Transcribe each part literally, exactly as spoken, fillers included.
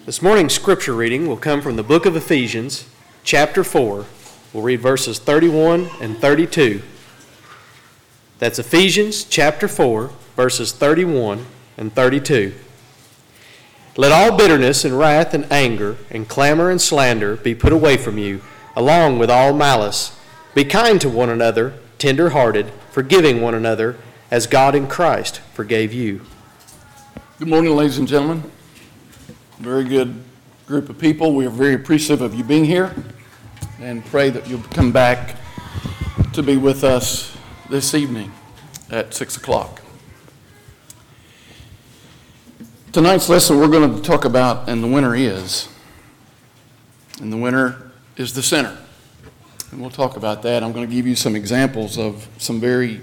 This morning's scripture reading will come from the book of Ephesians, chapter four. We'll read verses thirty-one and thirty-two. That's Ephesians chapter four, verses thirty-one and thirty-two. Let all bitterness and wrath and anger and clamor and slander be put away from you, along with all malice. Be kind to one another, tender-hearted, forgiving one another, as God in Christ forgave you. Good morning, ladies and gentlemen. Very good group of people. We are very appreciative of you being here and pray that you'll come back to be with us this evening at six o'clock. Tonight's lesson we're going to talk about, and the winner is, and the winner is the sinner. And we'll talk about that. I'm going to give you some examples of some very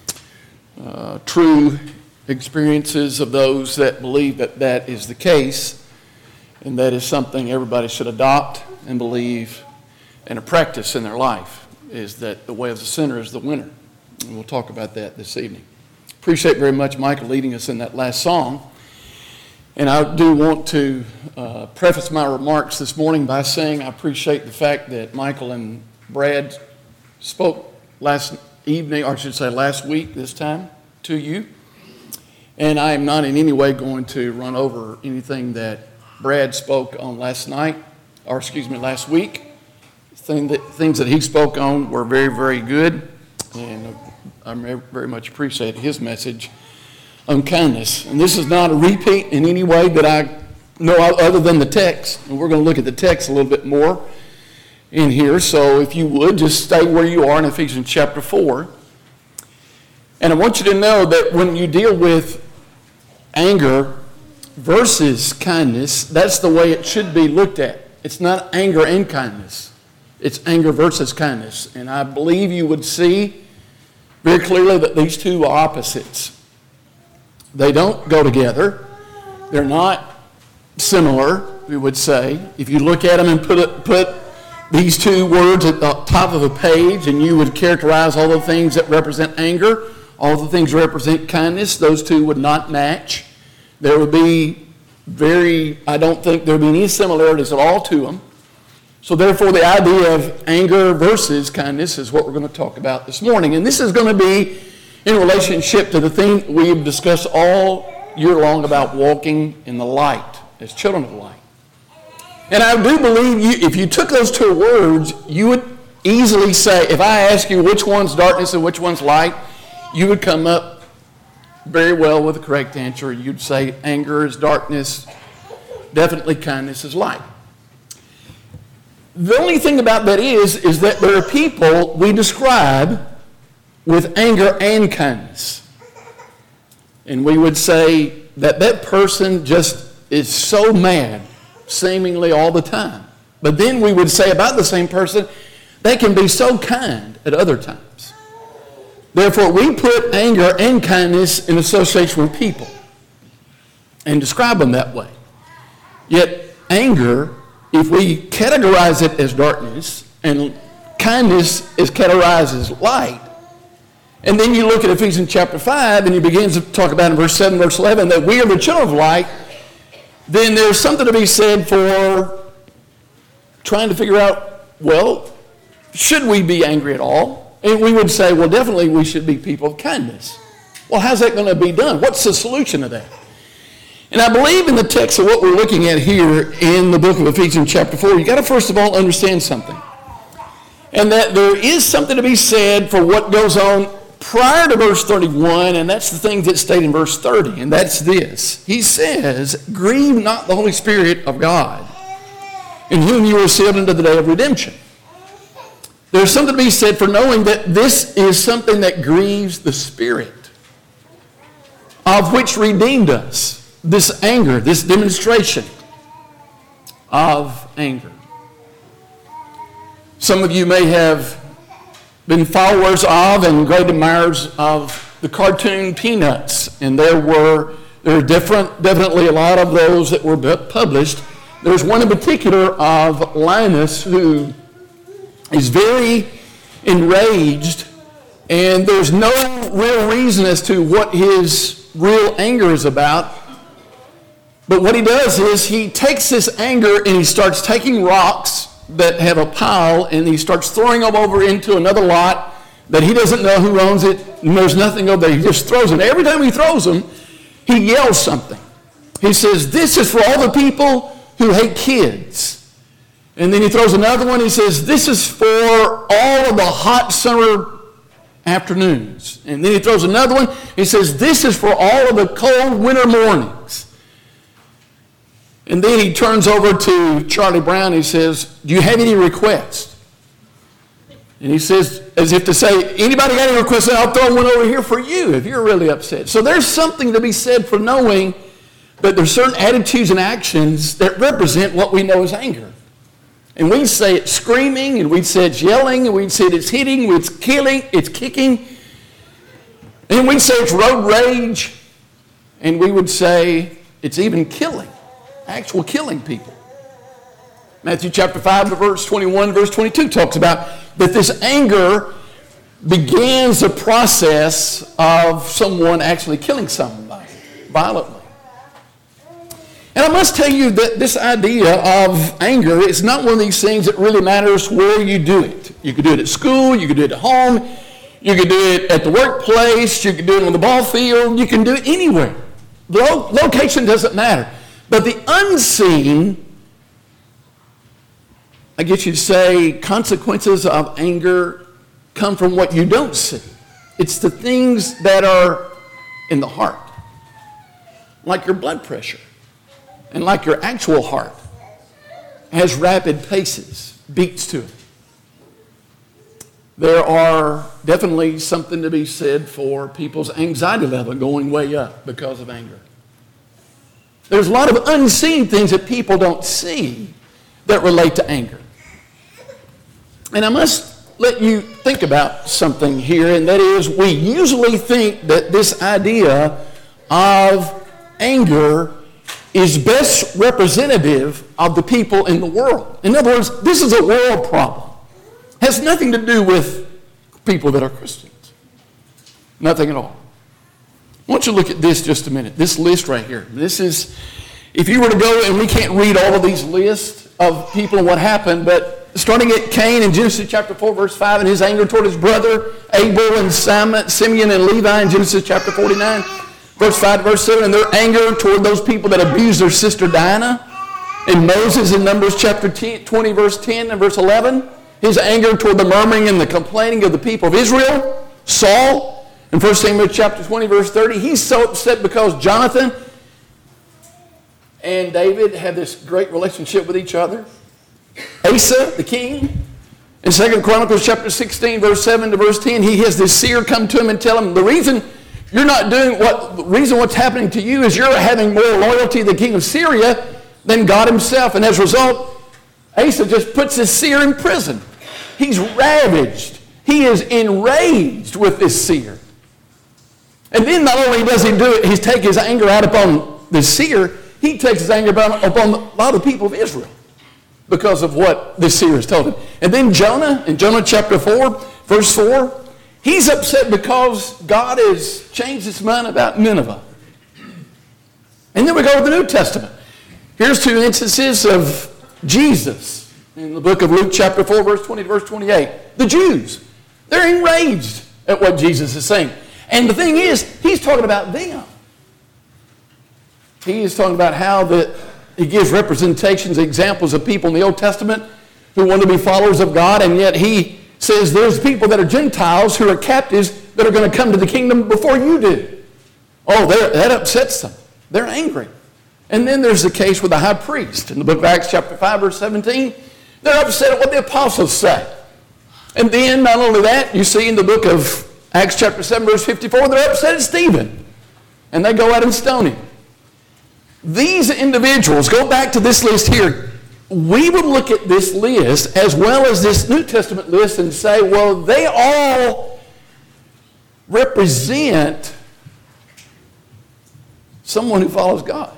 uh, true experiences of those that believe that that is the case. And that is something everybody should adopt and believe and a practice in their life, is that the way of the sinner is the winner. And we'll talk about that this evening. Appreciate very much Michael leading us in that last song. And I do want to uh, preface my remarks this morning by saying I appreciate the fact that Michael and Brad spoke last evening, or I should say last week this time, to you. And I am not in any way going to run over anything that Brad spoke on last night, or excuse me, last week. Thing that, things that he spoke on were very, very good, and I very much appreciate his message on kindness. And this is not a repeat in any way that I know other than the text, and we're going to look at the text a little bit more in here. So if you would, just stay where you are in Ephesians chapter four. And I want you to know that when you deal with anger versus kindness, that's the way it should be looked at. It's not anger and kindness. It's anger versus kindness. And I believe you would see very clearly that these two are opposites. They don't go together. They're not similar, we would say. If you look at them and put it, put these two words at the top of a page, and you would characterize all the things that represent anger, all the things that represent kindness, those two would not match. There would be very, I don't think there would be any similarities at all to them. So therefore, the idea of anger versus kindness is what we're going to talk about this morning. And this is going to be in relationship to the thing we've discussed all year long about walking in the light as children of the light. And I do believe you, if you took those two words, you would easily say, if I ask you which one's darkness and which one's light, you would come up very well with the correct answer. You'd say anger is darkness, definitely kindness is light. The only thing about that is, is that there are people we describe with anger and kindness. And we would say that that person just is so mad seemingly all the time. But then we would say about the same person, they can be so kind at other times. Therefore, we put anger and kindness in association with people and describe them that way. Yet, anger, if we categorize it as darkness and kindness is categorized as light, and then you look at Ephesians chapter five and he begins to talk about in verse seven, verse eleven, that we are the children of light, then there's something to be said for trying to figure out, well, should we be angry at all? And we would say, well, definitely we should be people of kindness. Well, how's that going to be done? What's the solution to that? And I believe in the text of what we're looking at here in the book of Ephesians chapter four, you've got to first of all understand something. And that there is something to be said for what goes on prior to verse thirty-one, and that's the thing that's stated in verse thirty, and that's this. He says, grieve not the Holy Spirit of God, in whom you were sealed unto the day of redemption. There's something to be said for knowing that this is something that grieves the Spirit, of which redeemed us. This anger, this demonstration of anger. Some of you may have been followers of and great admirers of the cartoon Peanuts, and there were there are different, definitely a lot of those that were published. There's one in particular of Linus who is very enraged, and there's no real reason as to what his real anger is about. But what he does is he takes this anger and he starts taking rocks that have a pile and he starts throwing them over into another lot that he doesn't know who owns it, and there's nothing over there. He just throws them. Every time he throws them, he yells something. He says, this is for all the people who hate kids. And then he throws another one. He says, this is for all of the hot summer afternoons. And then he throws another one. He says, this is for all of the cold winter mornings. And then he turns over to Charlie Brown. He says, do you have any requests? And he says, as if to say, anybody got any requests? I'll throw one over here for you if you're really upset. So there's something to be said for knowing that there's certain attitudes and actions that represent what we know as anger. And we'd say it's screaming, and we'd say it's yelling, and we'd say it's hitting, it's killing, it's kicking. And we'd say it's road rage, and we would say it's even killing, actual killing people. Matthew chapter five, verse twenty-one, verse twenty-two talks about that this anger begins the process of someone actually killing somebody violently. And I must tell you that this idea of anger is not one of these things that really matters where you do it. You could do it at school, you could do it at home, you could do it at the workplace, you could do it on the ball field, you can do it anywhere. The lo- location doesn't matter. But the unseen, I guess you'd say, consequences of anger come from what you don't see. It's the things that are in the heart, like your blood pressure. And like your actual heart has rapid paces, beats to it. There are definitely something to be said for people's anxiety level going way up because of anger. There's a lot of unseen things that people don't see that relate to anger. And I must let you think about something here, and that is we usually think that this idea of anger is best representative of the people in the world. In other words, this is a world problem. It has nothing to do with people that are Christians. Nothing at all. I want you to look at this just a minute. This list right here. This is, if you were to go, and we can't read all of these lists of people and what happened, but starting at Cain in Genesis chapter four, verse five, and his anger toward his brother, Abel and Simeon and Levi in Genesis chapter forty-nine, verse five to verse seven, and their anger toward those people that abused their sister Dinah. And Moses in Numbers chapter twenty, verse ten and verse eleven, his anger toward the murmuring and the complaining of the people of Israel. Saul in First Samuel chapter twenty, verse thirty, he's so upset because Jonathan and David had this great relationship with each other. Asa, the king, in Second Chronicles chapter sixteen, verse seven to verse ten, he has this seer come to him and tell him, the reason you're not doing what, the reason what's happening to you is you're having more loyalty to the king of Syria than God himself. And as a result, Asa just puts this seer in prison. He's ravaged. He is enraged with this seer. And then not only does he do it, he's take his anger out upon the seer, he takes his anger upon, upon a lot of the people of Israel because of what this seer has told him. And then Jonah, in Jonah chapter four, verse four, he's upset because God has changed his mind about Nineveh. And then we go to the New Testament. Here's two instances of Jesus in the book of Luke chapter four, verse twenty to verse twenty-eight. The Jews, they're enraged at what Jesus is saying. And the thing is, he's talking about them. He is talking about how that he gives representations, examples of people in the Old Testament who want to be followers of God, and yet he says there's people that are Gentiles who are captives that are going to come to the kingdom before you do. Oh, that upsets them. They're angry. And then there's the case with the high priest. In the book of Acts chapter five, verse seventeen, they're upset at what the apostles say. And then, not only that, you see in the book of Acts chapter seven, verse fifty-four, they're upset at Stephen. And they go out and stone him. These individuals, go back to this list here, we would look at this list as well as this New Testament list and say, well, they all represent someone who follows God.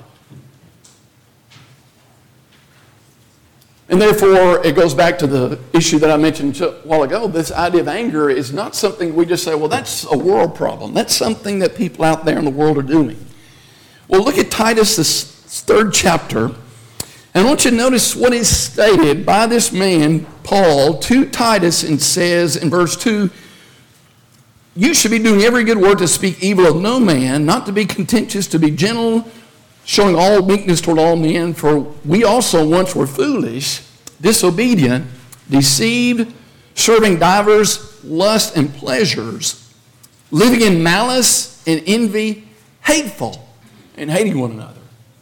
And therefore, it goes back to the issue that I mentioned a while ago. This idea of anger is not something we just say, well, that's a world problem. That's something that people out there in the world are doing. Well, look at Titus, third chapter. And I want you to notice what is stated by this man, Paul, to Titus, and says in verse two, you should be doing every good work to speak evil of no man, not to be contentious, to be gentle, showing all meekness toward all men. For we also once were foolish, disobedient, deceived, serving divers lusts and pleasures, living in malice and envy, hateful, and hating one another.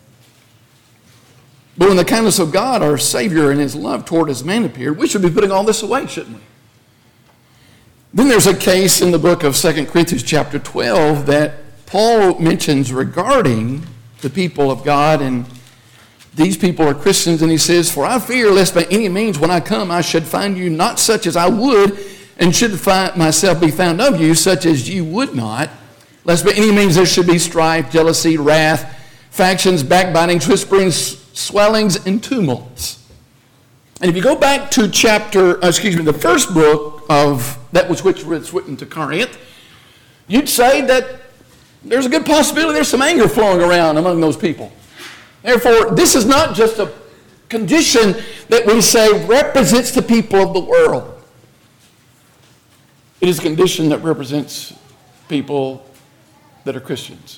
But when the kindness of God, our Savior, and his love toward us man appeared, we should be putting all this away, shouldn't we? Then there's a case in the book of Second Corinthians chapter twelve that Paul mentions regarding the people of God, and these people are Christians, and he says, for I fear lest by any means when I come I should find you not such as I would, and should find myself be found of you such as you would not, lest by any means there should be strife, jealousy, wrath, factions, backbitings, whisperings, swellings, and tumults. And if you go back to chapter, uh, excuse me, the first book of that was which was written to Corinth, you'd say that there's a good possibility there's some anger flowing around among those people. Therefore, this is not just a condition that we say represents the people of the world. It is a condition that represents people that are Christians.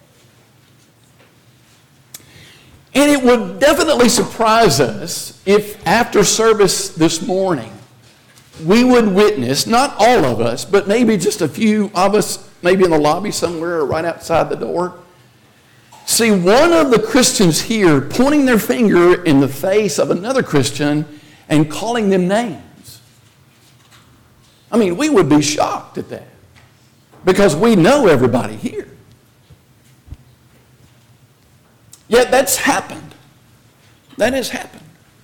And it would definitely surprise us if after service this morning, we would witness, not all of us, but maybe just a few of us, maybe in the lobby somewhere or right outside the door, see one of the Christians here pointing their finger in the face of another Christian and calling them names. I mean, we would be shocked at that because we know everybody here. Yet that's happened. That has happened.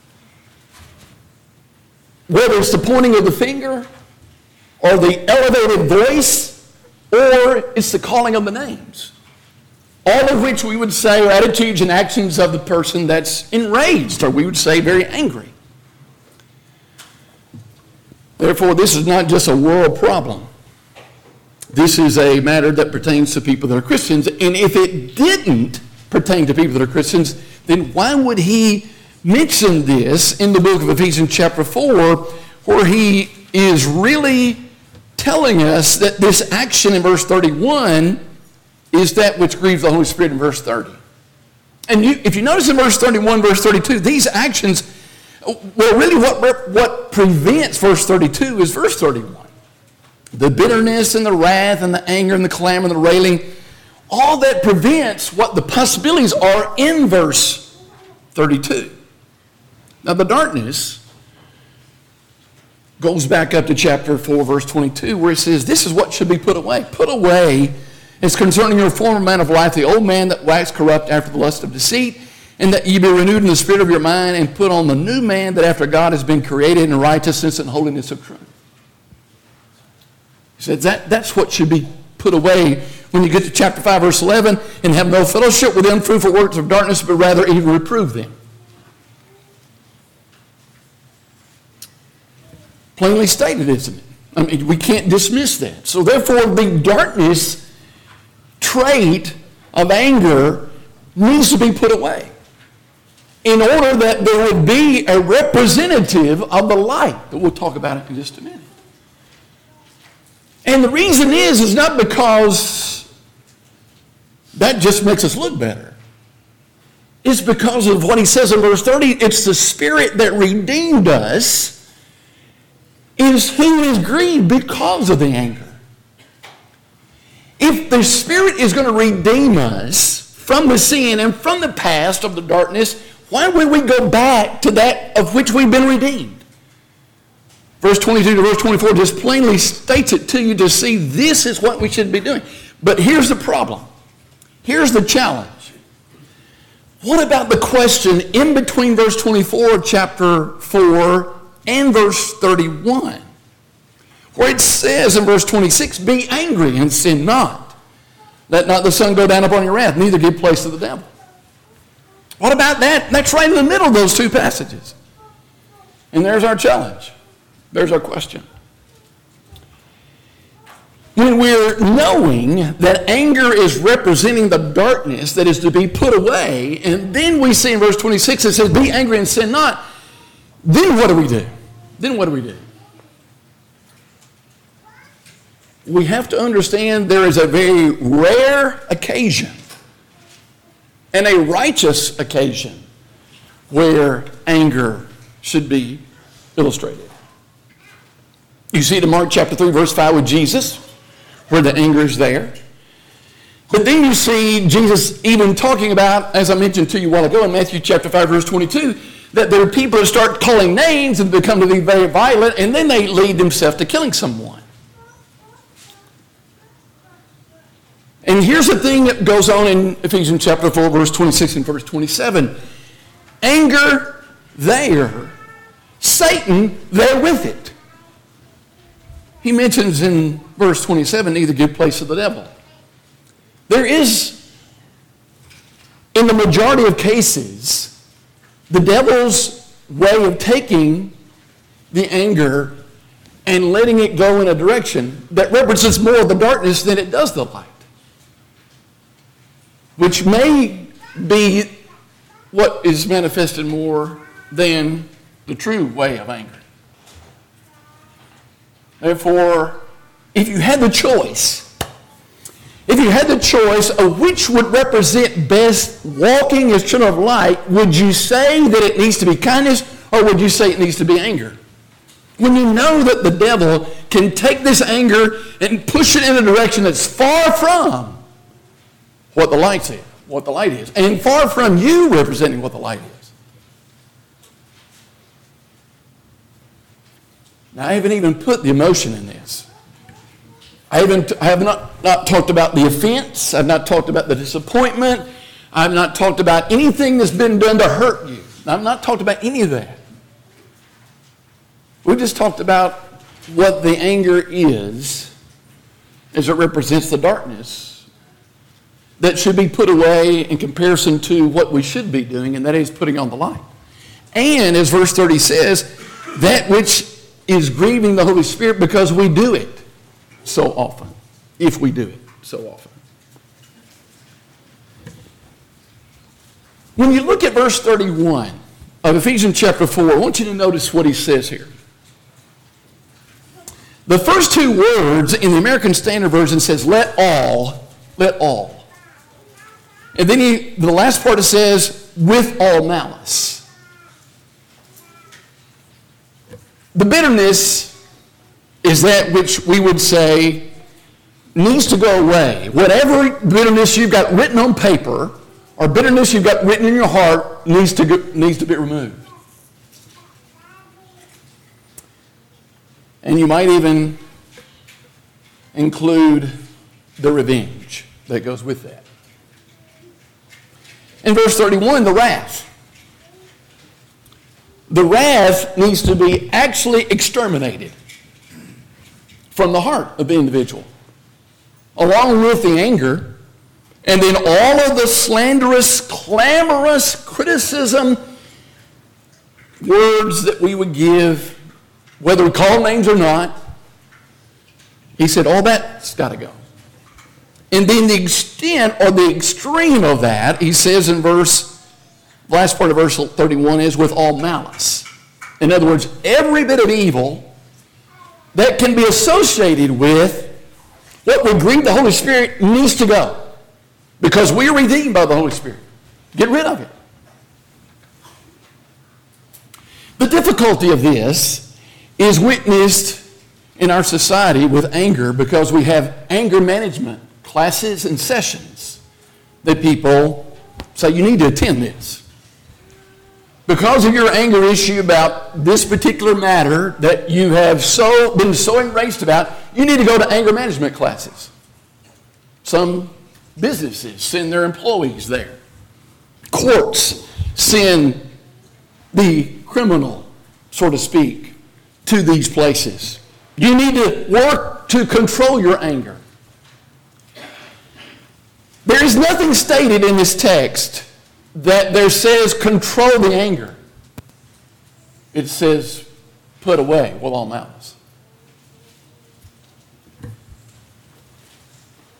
Whether it's the pointing of the finger or the elevated voice or it's the calling of the names. All of which we would say are attitudes and actions of the person that's enraged, or we would say very angry. Therefore, this is not just a world problem. This is a matter that pertains to people that are Christians. And if it didn't pertain to people that are Christians, then why would he mention this in the book of Ephesians chapter four, where he is really telling us that this action in verse thirty-one is that which grieves the Holy Spirit in verse thirty. And you, if you notice in verse thirty-one, verse thirty-two, these actions, well, really what, what prevents verse thirty-two is verse thirty-one. The bitterness and the wrath and the anger and the clamor and the railing, all that prevents what the possibilities are in verse thirty-two. Now the darkness goes back up to chapter four, verse twenty-two, where it says, this is what should be put away. Put away is concerning your former man of life, the old man that waxed corrupt after the lust of deceit, and that ye be renewed in the spirit of your mind, and put on the new man that after God has been created in righteousness and holiness of truth. He said that, that's what should be put away when you get to chapter five, verse eleven, and have no fellowship with the unfruitful works of darkness, but rather even reprove them. Plainly stated, isn't it? I mean, we can't dismiss that. So therefore, the darkness trait of anger needs to be put away in order that there would be a representative of the light. But we'll talk about it in just a minute. And the reason is, is not because that just makes us look better. It's because of what he says in verse thirty. It's the Spirit that redeemed us is who is grieved because of the anger. If the Spirit is going to redeem us from the sin and from the past of the darkness, why would we go back to that of which we've been redeemed? Verse twenty-two to verse twenty-four just plainly states it to you to see this is what we should be doing. But here's the problem. Here's the challenge. What about the question in between verse twenty-four of chapter four and verse thirty-one, where it says in verse twenty-six, be angry and sin not. Let not the sun go down upon your wrath, neither give place to the devil. What about that? That's right in the middle of those two passages. And there's our challenge. There's our question. when we're knowing that anger is representing the darkness that is to be put away, and then we see in verse twenty-six it says, be angry and sin not, then what do we do? Then what do we do? We have to understand there is a very rare occasion and a righteous occasion where anger should be illustrated. You see it in Mark chapter three, verse five with Jesus, where the anger is there. But then you see Jesus even talking about, as I mentioned to you a while ago in Matthew chapter five, verse twenty-two, that there are people that start calling names and become to be very violent, and then they lead themselves to killing someone. And here's the thing that goes on in Ephesians chapter four, verse twenty-six and verse twenty-seven. Anger there, Satan there with it. He mentions in verse twenty-seven, neither give place to the devil. There is, in the majority of cases, the devil's way of taking the anger and letting it go in a direction that represents more of the darkness than it does the light. Which may be what is manifested more than the true way of anger. Therefore, if you had the choice, if you had the choice of which would represent best walking as children of light, would you say that it needs to be kindness, or would you say it needs to be anger? When you know that the devil can take this anger and push it in a direction that's far from what the light is, what the light is, and far from you representing what the light is. Now, I haven't even put the emotion in this. I haven't. I have not, not talked about the offense. I've not talked about the disappointment. I've not talked about anything that's been done to hurt you. I've not talked about any of that. We just talked about what the anger is as it represents the darkness that should be put away in comparison to what we should be doing, and that is putting on the light. And as verse thirty says, that which is grieving the Holy Spirit because we do it so often, if we do it so often. When you look at verse thirty-one of Ephesians chapter four, I want you to notice what he says here. The first two words in the American Standard Version says, let all, let all. And then he, the last part it says, with all malice. The bitterness is that which we would say needs to go away. Whatever bitterness you've got written on paper or bitterness you've got written in your heart needs to, go, needs to be removed. And you might even include the revenge that goes with that. In verse thirty-one, the wrath. The wrath needs to be actually exterminated from the heart of the individual, along with the anger, and then all of the slanderous, clamorous criticism, words that we would give, whether we call names or not. He said, all that's got to go. And then the extent or the extreme of that, he says in verse, last part of verse thirty-one is with all malice. In other words, every bit of evil that can be associated with what would grieve the Holy Spirit needs to go. Because we are redeemed by the Holy Spirit. Get rid of it. The difficulty of this is witnessed in our society with anger because we have anger management classes and sessions that people say you need to attend this. Because of your anger issue about this particular matter that you have so been so enraged about, you need to go to anger management classes. Some businesses send their employees there. Courts send the criminal, so to speak, to these places. You need to work to control your anger. There is nothing stated in this text that there says control the anger. It says put away with all malice.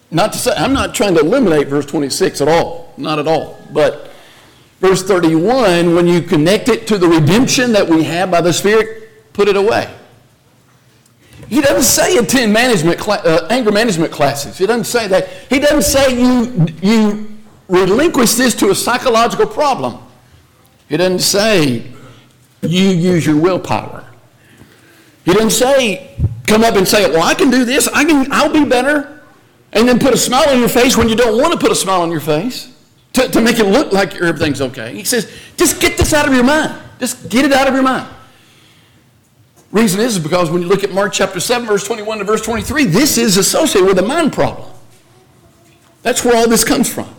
Not to say, I'm not trying to eliminate verse twenty-six at all, not at all. But verse thirty-one, when you connect it to the redemption that we have by the Spirit, put it away. He doesn't say attend management cla- uh, anger management classes. He doesn't say that. He doesn't say you, you relinquish this to a psychological problem. He doesn't say you use your willpower. He doesn't say, come up and say, well, I can do this. I can, I'll be better. And then put a smile on your face when you don't want to put a smile on your face to, to make it look like everything's okay. He says, just get this out of your mind. Just get it out of your mind. Reason is because when you look at Mark chapter seven, verse twenty-one to verse twenty-three, this is associated with a mind problem. That's where all this comes from.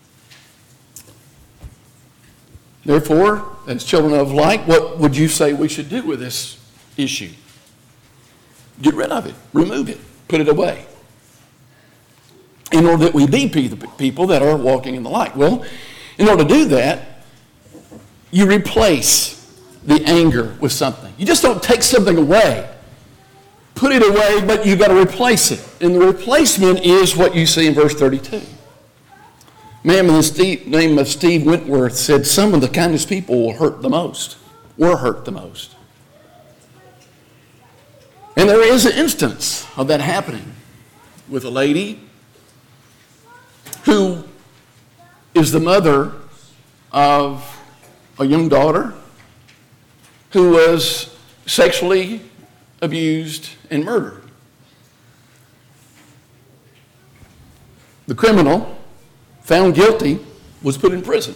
Therefore, as children of light, what would you say we should do with this issue? Get rid of it. Remove it. Put it away. In order that we be people that are walking in the light. Well, in order to do that, you replace the anger with something. You just don't take something away. Put it away, but you've got to replace it. And the replacement is what you see in verse thirty-two. A man by the name of Steve Wentworth said, some of the kindest people will hurt the most, were hurt the most. And there is an instance of that happening with a lady who is the mother of a young daughter who was sexually abused and murdered. The criminal, found guilty, was put in prison.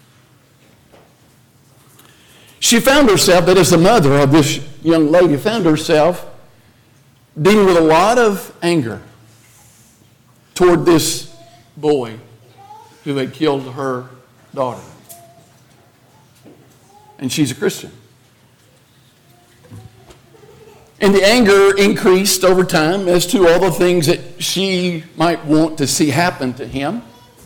She found herself, that is the mother of this young lady, found herself dealing with a lot of anger toward this boy who had killed her daughter. And she's a Christian. And the anger increased over time as to all the things that she might want to see happen to him.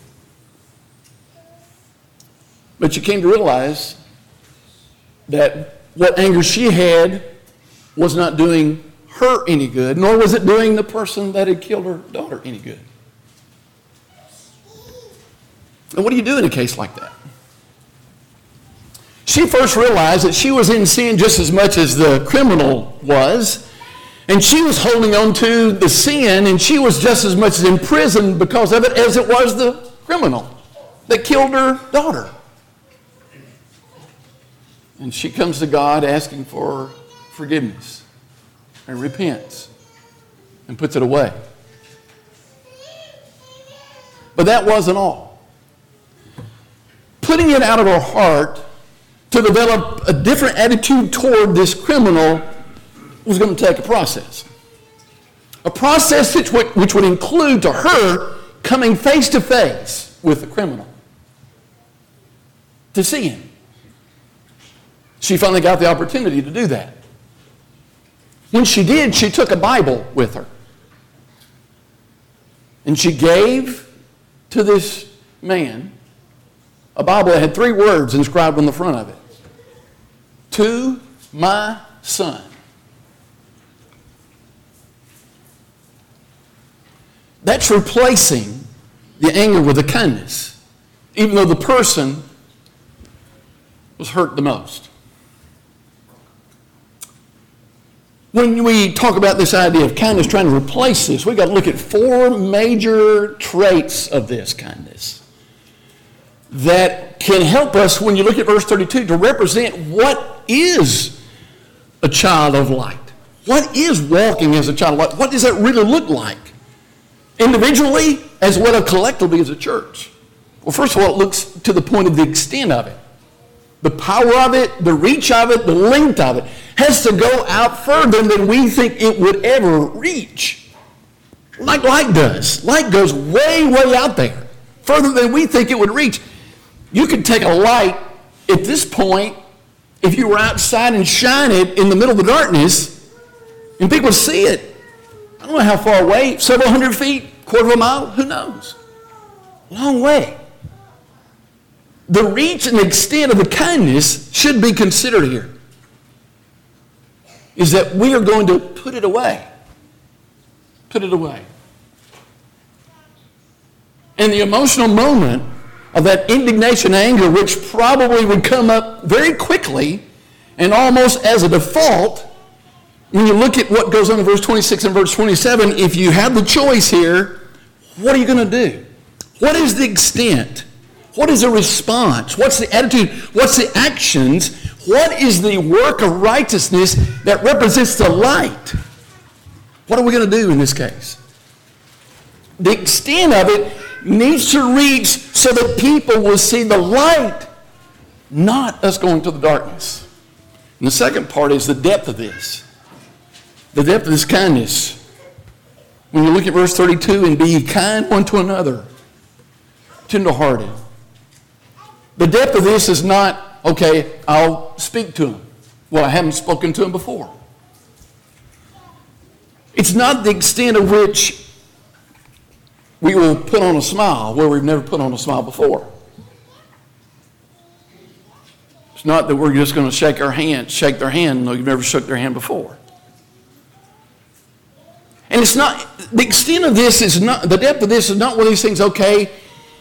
But she came to realize that what anger she had was not doing her any good, nor was it doing the person that had killed her daughter any good. And what do you do in a case like that? She first realized that she was in sin just as much as the criminal was, and she was holding on to the sin, and she was just as much in prison because of it as it was the criminal that killed her daughter. And she comes to God asking for forgiveness and repents and puts it away. But that wasn't all. Putting it out of her heart to develop a different attitude toward this criminal was going to take a process. A process which would, which would include to her coming face to face with the criminal to see him. She finally got the opportunity to do that. When she did, she took a Bible with her. And she gave to this man a Bible that had three words inscribed on the front of it. To my son. That's replacing the anger with the kindness, even though the person was hurt the most. When we talk about this idea of kindness, trying to replace this, we've got to look at four major traits of this kindness that can help us, when you look at verse thirty-two, to represent what is a child of light. What is walking as a child of light? What does that really look like? Individually, as well as collectively as a church. Well, first of all, it looks to the point of the extent of it. The power of it, the reach of it, the length of it has to go out further than we think it would ever reach. Like light does. Light goes way, way out there, further than we think it would reach. You could take a light at this point, if you were outside and shine it in the middle of the darkness, and people would see it. I don't know how far away, several hundred feet, quarter of a mile, who knows? Long way. The reach and extent of the kindness should be considered here. Is that we are going to put it away. Put it away. And the emotional moment of that indignation, anger, which probably would come up very quickly and almost as a default, when you look at what goes on in verse twenty-six and verse twenty-seven, if you have the choice here, what are you going to do? What is the extent? What is the response? What's the attitude? What's the actions? What is the work of righteousness that represents the light? What are we going to do in this case? The extent of it needs to reach so that people will see the light, not us going to the darkness. And the second part is the depth of this. The depth of this kindness. When you look at verse thirty-two, and be ye kind one to another, tenderhearted. The depth of this is not, okay, I'll speak to him. Well, I haven't spoken to him before. It's not the extent of which we will put on a smile where we've never put on a smile before. It's not that we're just going to shake our hand, shake their hand, though you've never shook their hand before. And it's not, the extent of this is not, the depth of this is not one of these things, okay,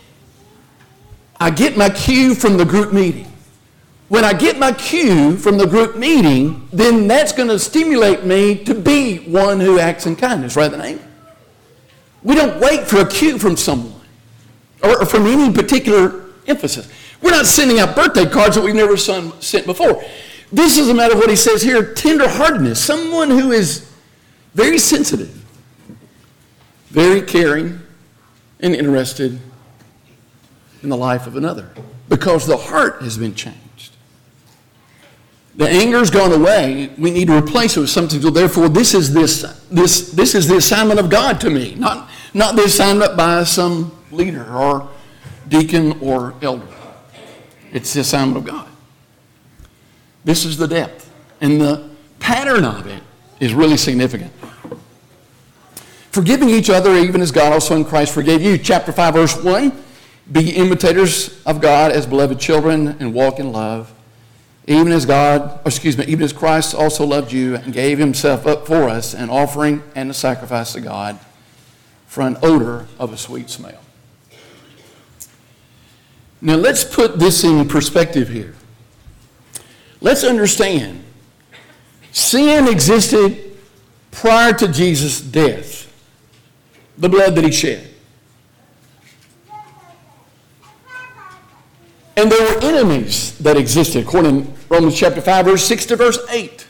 I get my cue from the group meeting. When I get my cue from the group meeting, then that's going to stimulate me to be one who acts in kindness rather than anger. We don't wait for a cue from someone or from any particular emphasis. We're not sending out birthday cards that we've never sent before. This is a matter of what he says here, tenderheartedness. Someone who is very sensitive, very caring, and interested in the life of another because the heart has been changed. The anger's gone away. We need to replace it with something. So therefore, this is this this this is the assignment of God to me, not not the assignment by some leader or deacon or elder. It's the assignment of God. This is the depth, and the pattern of it is really significant. Forgiving each other, even as God also in Christ forgave you. Chapter five, verse one. Be imitators of God as beloved children and walk in love. Even as God, excuse me, even as Christ also loved you and gave himself up for us, an offering and a sacrifice to God for an odor of a sweet smell. Now let's put this in perspective here. Let's understand, sin existed prior to Jesus' death, the blood that he shed. And there were enemies that existed, according to Romans chapter five, verse six to verse eight.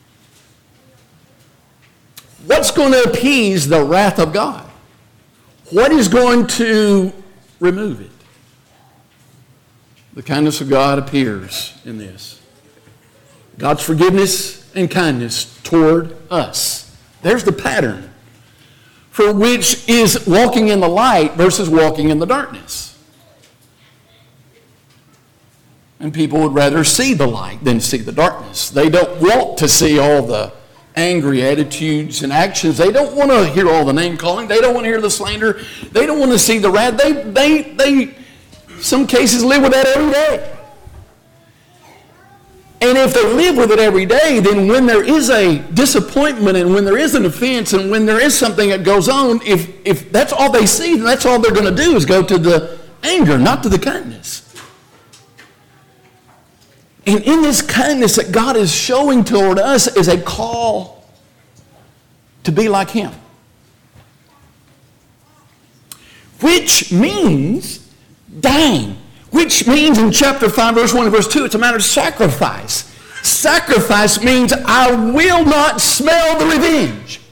What's going to appease the wrath of God? What is going to remove it? The kindness of God appears in this. God's forgiveness and kindness toward us. There's the pattern for which is walking in the light versus walking in the darkness. And people would rather see the light than see the darkness. They don't want to see all the angry attitudes and actions. They don't want to hear all the name calling. They don't want to hear the slander. They don't want to see the wrath. They, they, they, some cases live with that every day. And if they live with it every day, then when there is a disappointment and when there is an offense and when there is something that goes on, if, if that's all they see, then that's all they're going to do is go to the anger, not to the kindness. And in this kindness that God is showing toward us is a call to be like him. Which means dying. Which means in chapter five, verse one and verse two, it's a matter of sacrifice. Sacrifice means I will not smell the revenge.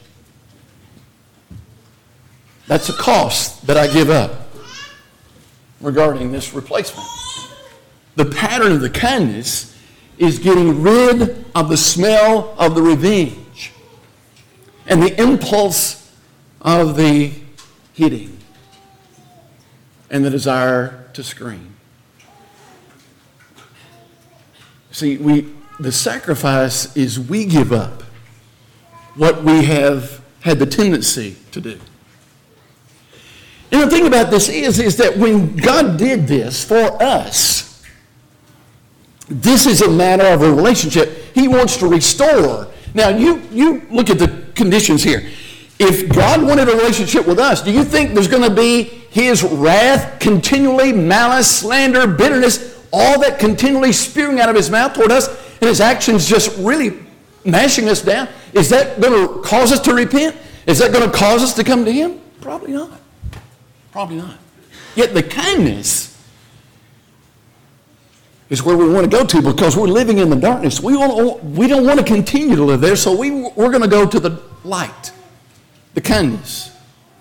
That's a cost that I give up regarding this replacement. The pattern of the kindness is getting rid of the smell of the revenge and the impulse of the hitting and the desire to scream. See, we the sacrifice is we give up what we have had the tendency to do. And the thing about this is, is that when God did this for us, this is a matter of a relationship. He wants to restore. Now, you, you look at the conditions here. If God wanted a relationship with us, do you think there's going to be his wrath continually, malice, slander, bitterness, all that continually spewing out of his mouth toward us, and his actions just really mashing us down? Is that going to cause us to repent? Is that going to cause us to come to him? Probably not. Probably not. Yet the kindness is where we want to go to, because we're living in the darkness. We, want, we don't want to continue to live there, so we, we're going to go to the light, the kindness,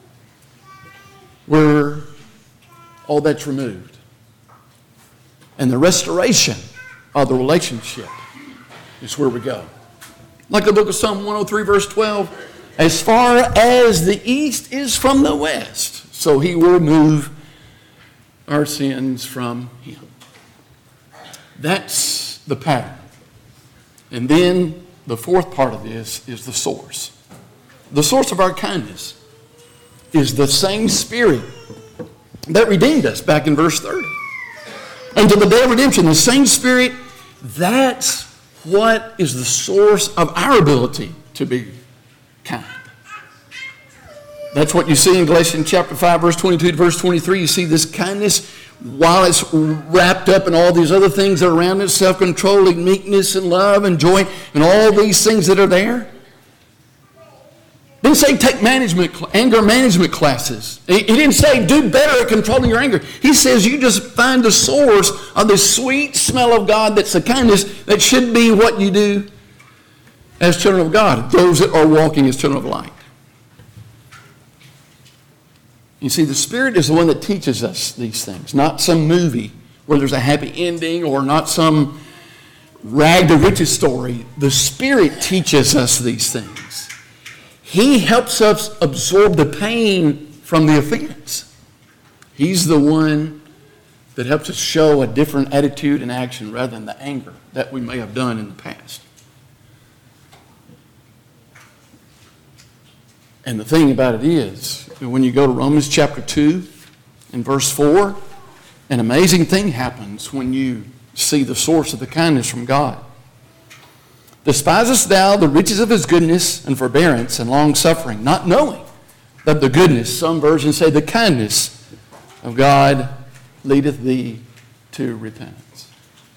where all that's removed. And the restoration of the relationship is where we go. Like the book of Psalm one oh three, verse twelve, as far as the east is from the west, so he will remove our sins from him. That's the pattern. And then the fourth part of this is the source. The source of our kindness is the same Spirit that redeemed us back in verse thirty. Until the day of redemption, the same Spirit, that's what is the source of our ability to be kind. That's what you see in Galatians chapter five, verse twenty-two to verse twenty-three. You see this kindness, while it's wrapped up in all these other things that are around it, self-control and meekness and love and joy and all these things that are there. Didn't say take management, anger management classes. He didn't say do better at controlling your anger. He says you just find the source of the sweet smell of God that's the kindness that should be what you do as children of God, those that are walking as children of light. You see, the Spirit is the one that teaches us these things, not some movie where there's a happy ending or not some rag to riches story. The Spirit teaches us these things. He helps us absorb the pain from the offense. He's the one that helps us show a different attitude and action rather than the anger that we may have done in the past. And the thing about it is, when you go to Romans chapter two and verse four, an amazing thing happens when you see the source of the kindness from God. Despisest thou the riches of his goodness and forbearance and long-suffering, not knowing that the goodness, some versions say the kindness of God leadeth thee to repentance.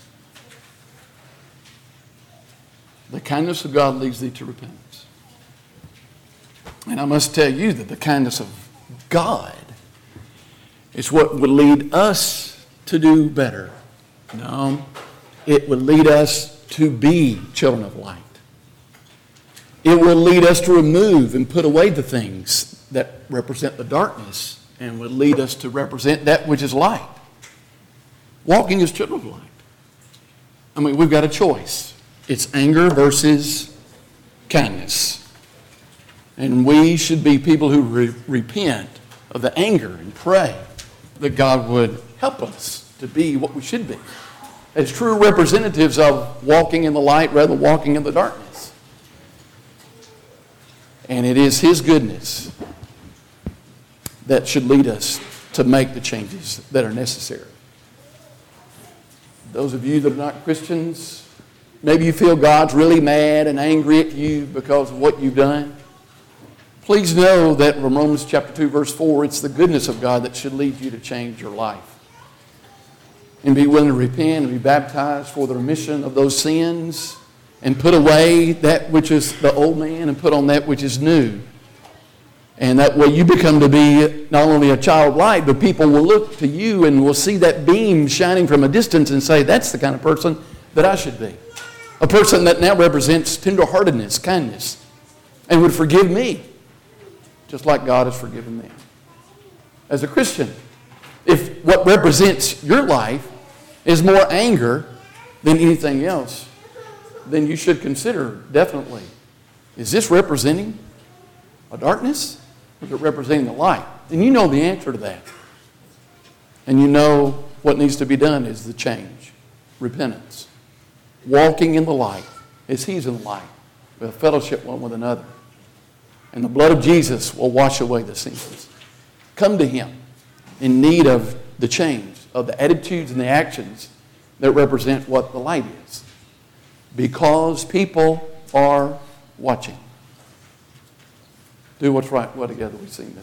The kindness of God leads thee to repentance. And I must tell you that the kindness of God is what would lead us to do better. No, it would lead us to be children of light. It will lead us to remove and put away the things that represent the darkness and would lead us to represent that which is light. Walking as children of light. I mean, we've got a choice. It's anger versus kindness. And we should be people who re- repent of the anger and pray that God would help us to be what we should be, as true representatives of walking in the light rather than walking in the darkness. And it is his goodness that should lead us to make the changes that are necessary. Those of you that are not Christians, maybe you feel God's really mad and angry at you because of what you've done. Please know that from Romans chapter two, verse four, it's the goodness of God that should lead you to change your life. And be willing to repent and be baptized for the remission of those sins and put away that which is the old man and put on that which is new. And that way you become to be not only a child of light, but people will look to you and will see that beam shining from a distance and say, that's the kind of person that I should be. A person that now represents tenderheartedness, kindness, and would forgive me, just like God has forgiven me. As a Christian, if what represents your life is more anger than anything else, then you should consider definitely, is this representing a darkness or is it representing the light? And you know the answer to that. And you know what needs to be done is the change, repentance, walking in the light as he's in the light, with fellowship one with another. And the blood of Jesus will wash away the sins. Come to him in need of the change, of the attitudes and the actions that represent what the light is. Because people are watching. Do what's right, well together we sing this.